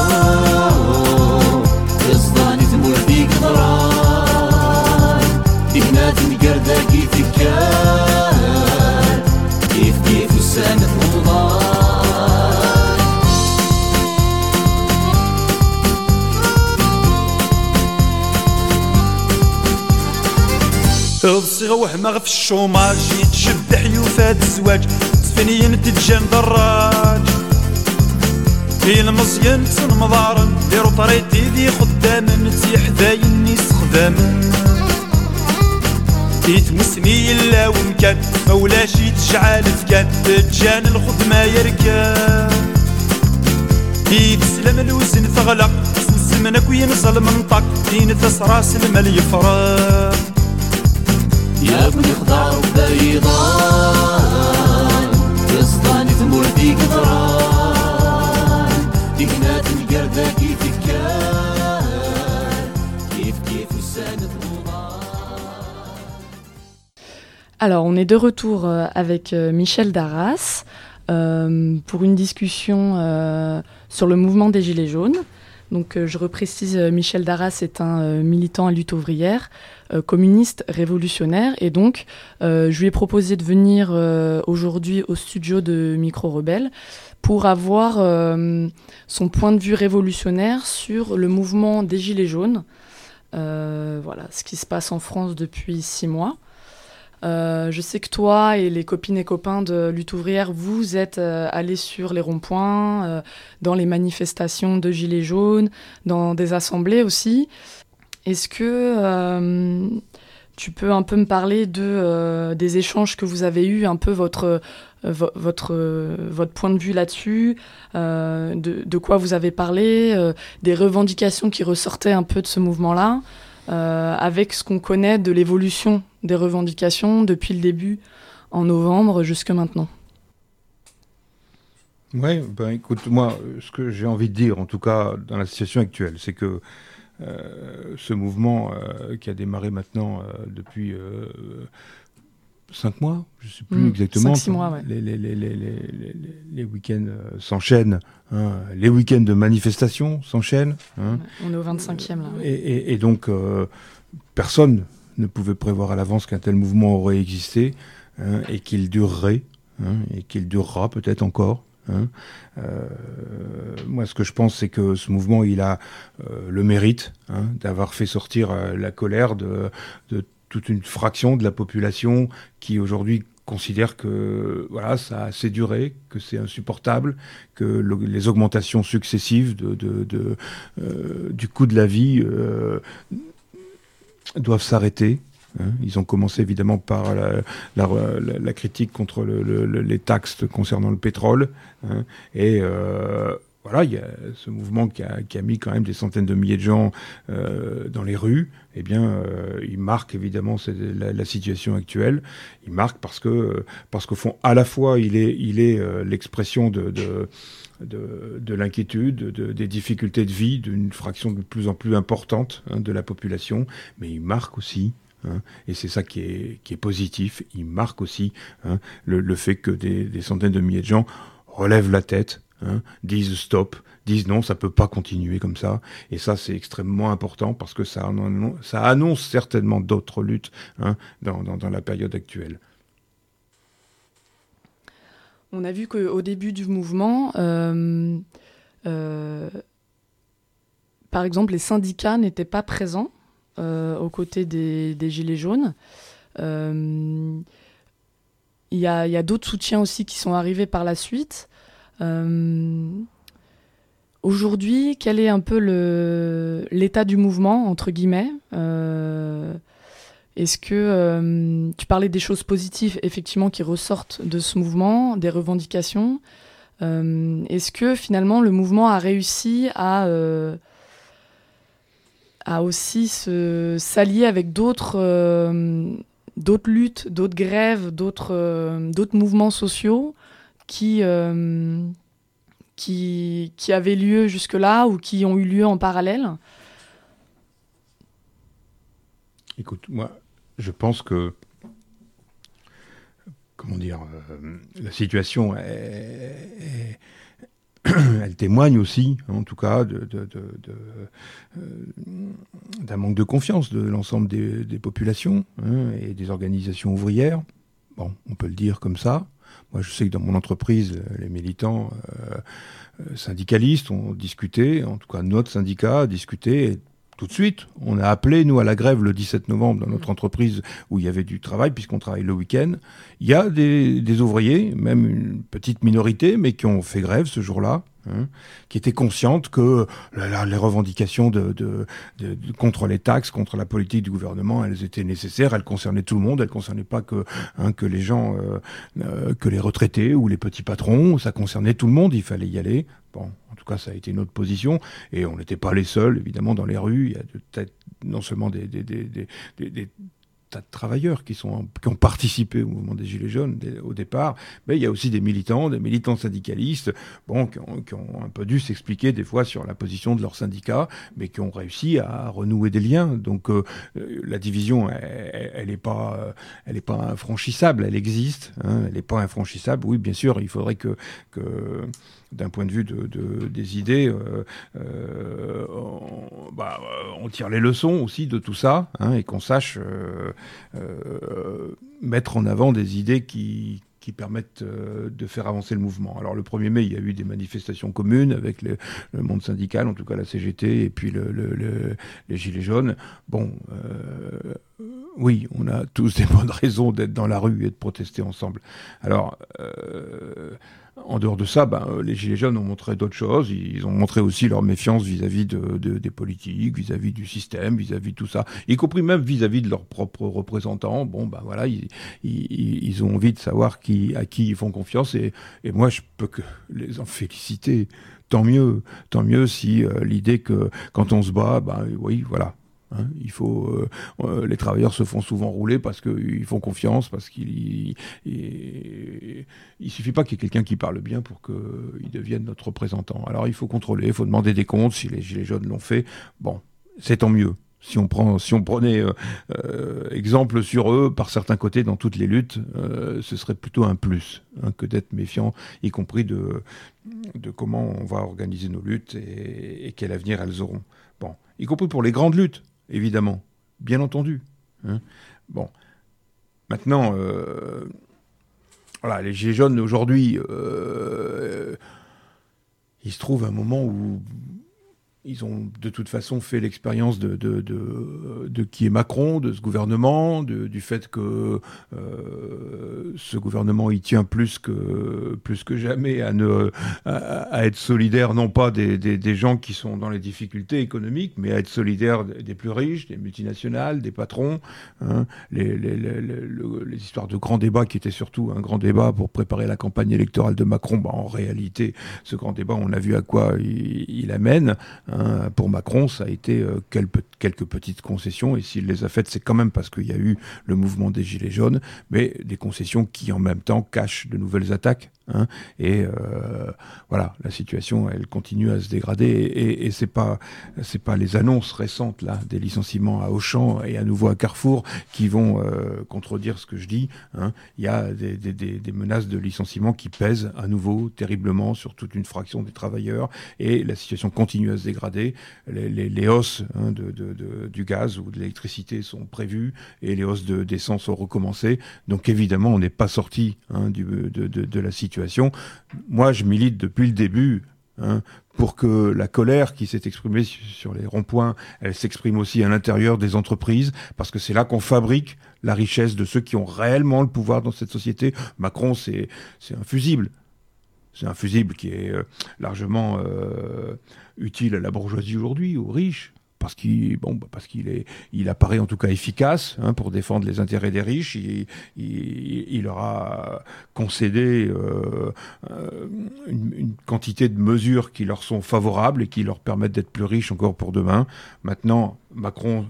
غرام يصداني ثمور في قدران هنا تنقردة كيف كان كيف كيف السنة رمضان الصيغة وهمة في الشوماج يتشبح يوفاد الزواج ثنين تتجن دراج في المصين تسن مضارن ديرو طريتي ذي خدامن تسيح ذاين نيس خدامن يتمسني إلا ومكان مولاش يتشعال فكان تجان الخدمة يركان يتسلم الوزن ثغلق سنسمنك وينصل منطق دين ثسراس المال يفرق يا ابني خضار بيضان يصطاني ثمور ديك ضران ديكنات القردة كيف كان كيف كيف السنة Alors, on est de retour euh, avec euh, Michel Darras euh, pour une discussion euh, sur le mouvement des Gilets jaunes. Donc, euh, je reprécise, euh, Michel Darras est un euh, militant à lutte ouvrière, euh, communiste, révolutionnaire. Et donc, euh, je lui ai proposé de venir euh, aujourd'hui au studio de Micro Rebelle pour avoir euh, son point de vue révolutionnaire sur le mouvement des Gilets jaunes. Euh, voilà, ce qui se passe en France depuis six mois. Euh, je sais que toi et les copines et copains de Lutte ouvrière, vous êtes euh, allés sur les ronds-points, euh, dans les manifestations de Gilets jaunes, dans des assemblées aussi. Est-ce que euh, tu peux un peu me parler de, euh, des échanges que vous avez eus, un peu votre, euh, vo- votre, euh, votre point de vue là-dessus, euh, de, de quoi vous avez parlé, euh, des revendications qui ressortaient un peu de ce mouvement-là, euh, avec ce qu'on connaît de l'évolution des revendications depuis le début, en novembre, jusque maintenant. Oui, ben écoute, moi, ce que j'ai envie de dire, en tout cas dans la situation actuelle, c'est que euh, ce mouvement euh, qui a démarré maintenant euh, depuis euh, cinq mois, je ne sais plus mmh, exactement. Cinq, six mois, ouais. Les, les, les, les, les, les, les week-ends euh, s'enchaînent, hein, les week-ends de manifestation s'enchaînent. Hein, on est au vingt-cinquième, là. Et, et, et donc, euh, personne ne pouvait prévoir à l'avance qu'un tel mouvement aurait existé, hein, et qu'il durerait, hein, et qu'il durera peut-être encore. Hein. Euh, moi, ce que je pense, c'est que ce mouvement, il a euh, le mérite, hein, d'avoir fait sortir euh, la colère de, de toute une fraction de la population qui aujourd'hui considère que voilà, ça a assez duré, que c'est insupportable, que le, les augmentations successives de, de, de, euh, du coût de la vie euh, doivent s'arrêter. Hein. Ils ont commencé évidemment par la, la, la, la critique contre le, le, les taxes concernant le pétrole. Hein. Et euh, voilà, il y a ce mouvement qui a, qui a mis quand même des centaines de milliers de gens euh, dans les rues. Eh bien, euh, il marque évidemment la, la situation actuelle. Il marque parce que, parce qu'au fond, à la fois, il est, il est euh, l'expression de, de De, de l'inquiétude, de, des difficultés de vie d'une fraction de plus en plus importante, hein, de la population, mais il marque aussi, hein, et c'est ça qui est, qui est positif, il marque aussi, hein, le, le fait que des, des centaines de milliers de gens relèvent la tête, hein, disent stop, disent non, ça peut pas continuer comme ça, et ça c'est extrêmement important parce que ça, ça annonce certainement d'autres luttes, hein, dans, dans, dans la période actuelle. On a vu qu'au début du mouvement, euh, euh, par exemple, les syndicats n'étaient pas présents euh, aux côtés des, des Gilets jaunes. Euh, il y a, y a d'autres soutiens aussi qui sont arrivés par la suite. Euh, aujourd'hui, quel est un peu le, l'état du mouvement, entre guillemets ? euh, Est-ce que euh, tu parlais des choses positives, effectivement, qui ressortent de ce mouvement, des revendications. Euh, est-ce que finalement le mouvement a réussi à, euh, à aussi se, s'allier avec d'autres, euh, d'autres luttes, d'autres grèves, d'autres, euh, d'autres mouvements sociaux qui, euh, qui, qui avaient lieu jusque-là ou qui ont eu lieu en parallèle ? Écoute, moi, je pense que, comment dire, euh, la situation, est, est, elle témoigne aussi, en tout cas, de, de, de, de, euh, d'un manque de confiance de l'ensemble des, des populations, hein, et des organisations ouvrières. Bon, on peut le dire comme ça. Moi, je sais que dans mon entreprise, les militants euh, syndicalistes ont discuté, en tout cas notre syndicat a discuté, et tout de suite. On a appelé, nous, à la grève le dix-sept novembre dans notre entreprise où il y avait du travail, puisqu'on travaille le week-end. Il y a des, des ouvriers, même une petite minorité, mais qui ont fait grève ce jour-là, hein, qui étaient conscientes que la, la, les revendications de, de, de, de, contre les taxes, contre la politique du gouvernement, elles étaient nécessaires, elles concernaient tout le monde, elles ne concernaient pas que, hein, que les gens, euh, euh, que les retraités ou les petits patrons, ça concernait tout le monde, il fallait y aller. Bon, en tout cas, ça a été notre position, et on n'était pas les seuls, évidemment, dans les rues. Il y a de, non seulement des, des, des, des, des, des tas de travailleurs qui, sont, qui ont participé au mouvement des Gilets jaunes des, au départ, mais il y a aussi des militants, des militants syndicalistes, bon, qui ont, qui ont un peu dû s'expliquer des fois sur la position de leur syndicat, mais qui ont réussi à renouer des liens. Donc euh, la division, elle n'est pas, elle est pas infranchissable, elle existe, hein, elle n'est pas infranchissable. Oui, bien sûr, il faudrait que, que d'un point de vue de, de, des idées, euh, euh, on, bah, on tire les leçons aussi de tout ça, hein, et qu'on sache euh, euh, mettre en avant des idées qui, qui permettent euh, de faire avancer le mouvement. Alors le premier mai, il y a eu des manifestations communes avec le, le monde syndical, en tout cas la C G T, et puis le, le, le, les Gilets jaunes. Bon, euh, oui, on a tous des bonnes raisons d'être dans la rue et de protester ensemble. Alors... Euh, En dehors de ça, ben, les Gilets jaunes ont montré d'autres choses. Ils ont montré aussi leur méfiance vis-à-vis de, de, des politiques, vis-à-vis du système, vis-à-vis de tout ça, y compris même vis-à-vis de leurs propres représentants. Bon, ben voilà, ils, ils, ils ont envie de savoir qui, à qui ils font confiance. Et, et moi, je peux que les en féliciter. Tant mieux, tant mieux si euh, l'idée que quand on se bat, ben oui, voilà. Hein, il faut, euh, euh, les travailleurs se font souvent rouler parce qu'ils font confiance, parce qu'il il, il suffit pas qu'il y ait quelqu'un qui parle bien pour qu'ils deviennent notre représentant. Alors il faut contrôler, il faut demander des comptes. Si les Gilets jaunes l'ont fait, bon, c'est tant mieux. Si on prend, si on prenait euh, euh, exemple sur eux par certains côtés dans toutes les luttes, euh, ce serait plutôt un plus, hein, que d'être méfiant, y compris de, de comment on va organiser nos luttes et, et quel avenir elles auront. Bon, y compris pour les grandes luttes. Évidemment, bien entendu. Hein. Bon, maintenant, euh, voilà, les Gilets jaunes aujourd'hui, euh, il se trouve un moment où ils ont de toute façon fait l'expérience de, de, de, de qui est Macron, de ce gouvernement, de, du fait que euh, ce gouvernement il tient plus que, plus que jamais à, ne, à, à être solidaire, non pas des, des, des gens qui sont dans les difficultés économiques, mais à être solidaire des plus riches, des multinationales, des patrons. Hein, les, les, les, les, les histoires de grands débats qui étaient surtout un grand débat pour préparer la campagne électorale de Macron, bah, en réalité, ce grand débat, on a vu à quoi il, il amène. Hein, pour Macron, ça a été euh, quelques, quelques petites concessions, et s'il les a faites, c'est quand même parce qu'il y a eu le mouvement des Gilets jaunes, mais des concessions qui, en même temps, cachent de nouvelles attaques. Hein, et euh, voilà, la situation, elle continue à se dégrader, et, et, et c'est pas, c'est pas les annonces récentes là des licenciements à Auchan et à nouveau à Carrefour qui vont euh, contredire ce que je dis. Hein. Il y a des, des, des, des menaces de licenciement qui pèsent à nouveau terriblement sur toute une fraction des travailleurs, et la situation continue à se dégrader. Les, les, les hausses, hein, de, de, de, du gaz ou de l'électricité sont prévues, et les hausses de, d'essence ont recommencé. Donc évidemment, on n'est pas sorti, hein, du, de, de, de la situation. Moi, je milite depuis le début, hein, pour que la colère qui s'est exprimée sur les ronds-points, elle s'exprime aussi à l'intérieur des entreprises, parce que c'est là qu'on fabrique la richesse de ceux qui ont réellement le pouvoir dans cette société. Macron, c'est, c'est un fusible. C'est un fusible qui est euh, largement euh, utile à la bourgeoisie aujourd'hui, aux riches. Parce qu'il, bon, bah parce qu'il est, il apparaît en tout cas efficace, hein, pour défendre les intérêts des riches. Il, il, il leur a concédé euh, une, une quantité de mesures qui leur sont favorables et qui leur permettent d'être plus riches encore pour demain. Maintenant, Macron,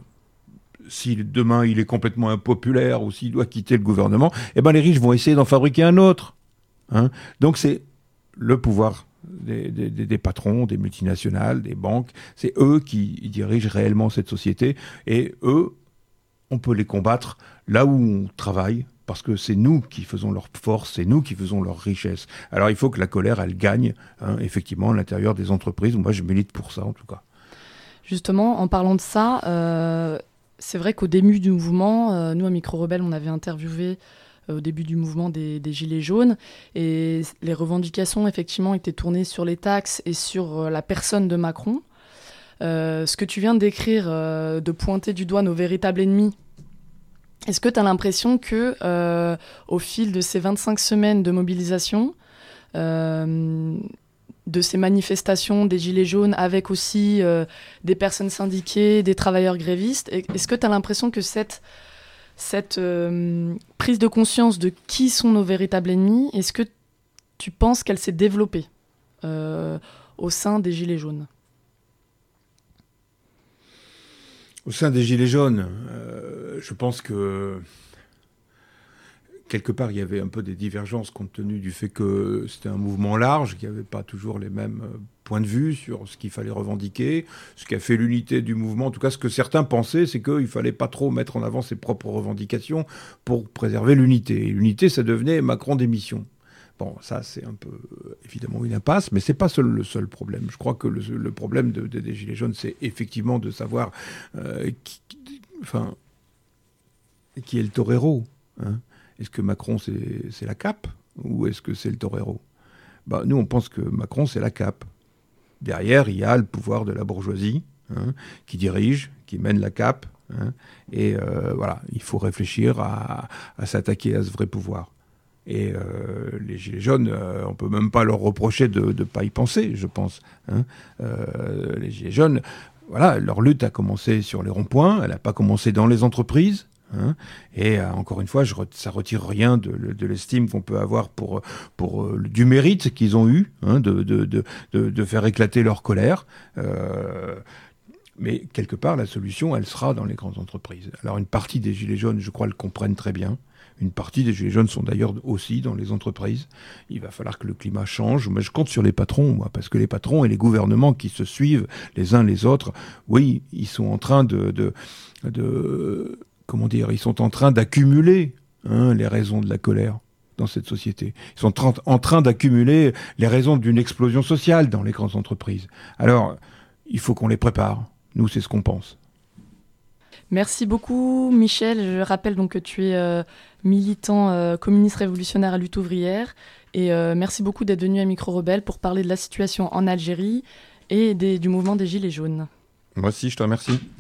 si demain il est complètement impopulaire ou s'il doit quitter le gouvernement, eh ben les riches vont essayer d'en fabriquer un autre. Hein. Donc c'est le pouvoir Des, des, des patrons, des multinationales, des banques, c'est eux qui dirigent réellement cette société, et eux, on peut les combattre là où on travaille, parce que c'est nous qui faisons leur force, c'est nous qui faisons leur richesse. Alors il faut que la colère, elle gagne, hein, effectivement, à l'intérieur des entreprises. Moi, je milite pour ça, en tout cas. Justement, en parlant de ça, euh, c'est vrai qu'au début du mouvement, euh, nous, à Micro Rebelle, on avait interviewé au début du mouvement des, des Gilets jaunes, et les revendications effectivement étaient tournées sur les taxes et sur la personne de Macron. Euh, ce que tu viens de décrire, euh, de pointer du doigt nos véritables ennemis, est-ce que tu as l'impression que, euh, au fil de ces vingt-cinq semaines de mobilisation, euh, de ces manifestations des Gilets jaunes, avec aussi euh, des personnes syndiquées, des travailleurs grévistes, est-ce que tu as l'impression que cette, cette euh, prise de conscience de qui sont nos véritables ennemis, est-ce que tu penses qu'elle s'est développée euh, au sein des Gilets jaunes ? Au sein des Gilets jaunes, euh, je pense que quelque part, il y avait un peu des divergences compte tenu du fait que c'était un mouvement large, qu'il n'y avait pas toujours les mêmes points de vue sur ce qu'il fallait revendiquer, ce qui a fait l'unité du mouvement. En tout cas, ce que certains pensaient, c'est qu'il ne fallait pas trop mettre en avant ses propres revendications pour préserver l'unité. Et l'unité, ça devenait Macron démission. Bon, ça, c'est un peu, évidemment, une impasse, mais ce n'est pas seul, le seul problème. Je crois que le, le problème de, de, des Gilets jaunes, c'est effectivement de savoir euh, qui, enfin, qui est le torero, hein. Est-ce que Macron, c'est, c'est la cape ou est-ce que c'est le torero ? Bah, nous, on pense que Macron, c'est la cape. Derrière, il y a le pouvoir de la bourgeoisie, hein, qui dirige, qui mène la cape. Hein, et euh, voilà, il faut réfléchir à, à s'attaquer à ce vrai pouvoir. Et euh, les Gilets jaunes, euh, on ne peut même pas leur reprocher de ne pas y penser, je pense. Hein. Euh, les Gilets jaunes, voilà, leur lutte a commencé sur les ronds-points, elle n'a pas commencé dans les entreprises. Hein, et euh, encore une fois, je re- ça retire rien de, de l'estime qu'on peut avoir pour, pour euh, du mérite qu'ils ont eu, hein, de, de, de, de, de faire éclater leur colère. Euh, mais quelque part, la solution, elle sera dans les grandes entreprises. Alors une partie des Gilets jaunes, je crois, le comprennent très bien. Une partie des Gilets jaunes sont d'ailleurs aussi dans les entreprises. Il va falloir que le climat change. Mais je compte sur les patrons, moi, parce que les patrons et les gouvernements qui se suivent les uns les autres, oui, ils sont en train de... de, de comment dire, ils sont en train d'accumuler, hein, les raisons de la colère dans cette société. Ils sont tra- en train d'accumuler les raisons d'une explosion sociale dans les grandes entreprises. Alors, il faut qu'on les prépare. Nous, c'est ce qu'on pense. Merci beaucoup, Michel. Je rappelle donc que tu es euh, militant euh, communiste révolutionnaire à Lutte ouvrière. Et euh, merci beaucoup d'être venu à Micro Rebelle pour parler de la situation en Algérie et des, du mouvement des Gilets jaunes. Moi aussi, je te remercie.